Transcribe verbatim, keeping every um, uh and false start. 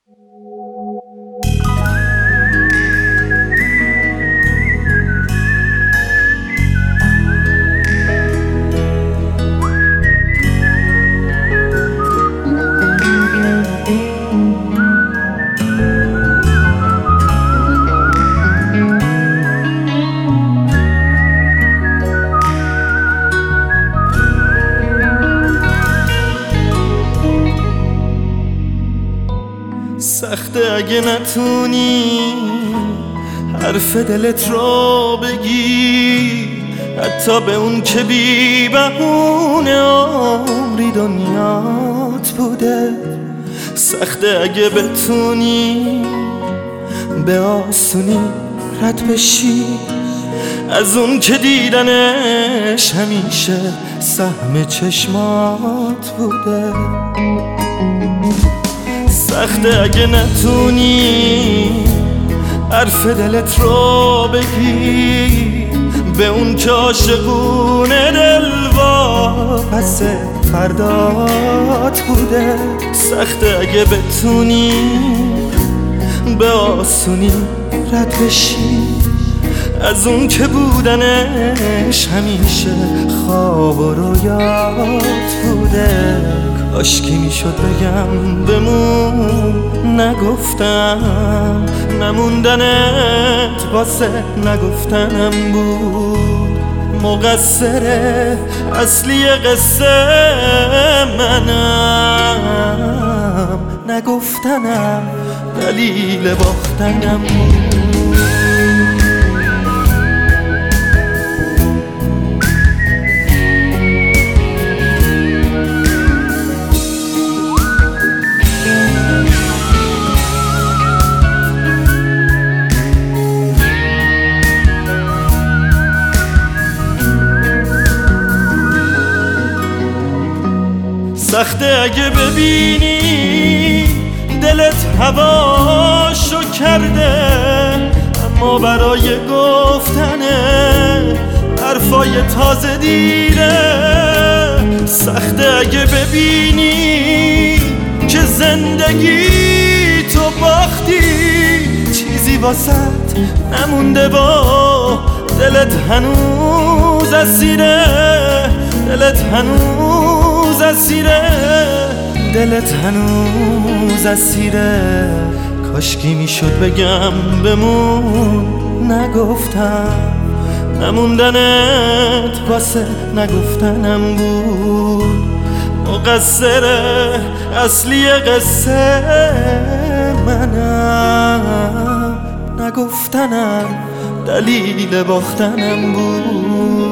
سخته اگه نتونی حرف دلت رو بگی، حتی به اون که بی بهونه عمری دنیات بوده. سخته اگه بتونی به آسونی رد بشی از اون که دیدنش همیشه سهم چشمات بوده. سخته اگه نتونی حرف دلت رو بگی به اون که عاشقونه دلواپس فردات بوده. سخته اگه بتونی به آسونی رد بشی از اون که بودنش همیشه خواب و رویات بوده. کاشکی میشد بگم بمون، نگفتم، نموندنت واسه نگفتنم بود. مقصر اصلی قصه منم، نگفتنم دلیل باختنم بود. سخته اگه ببینی دلت هواشو کرده، اما برای گفتن حرفای تازه دیره. سخته اگه ببینی که زندگی تو باختی، چیزی واسط نمونده با دلت هنوز اسیره. دلت هنوز اسیره، دلت هنوز اسیره. کاشکی میشد بگم بمون، نگفتم، نموندنت واسه نگفتنم بود. مقصر اصلی قصه منم، نگفتنم دلیل باختنم بود.